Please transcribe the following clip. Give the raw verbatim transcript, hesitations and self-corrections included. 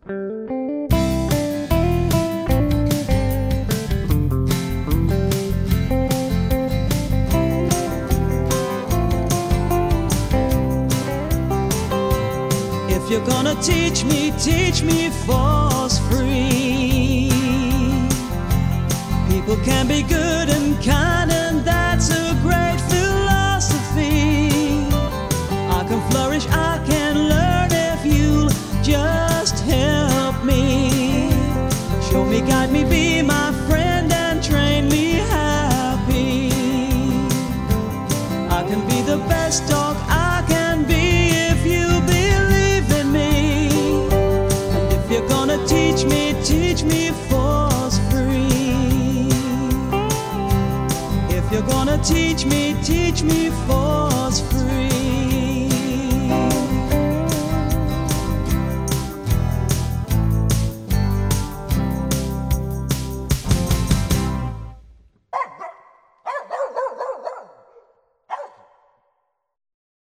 If you're gonna teach me, teach me force free. People can be good and kind, and that's a great philosophy. I can flourish, I can learn if you'll just help me. Show me, guide me, be my friend and train me happy. I can be the best dog I can be if you believe in me. And if you're gonna teach me, teach me force free. If you're gonna teach me, teach me force free.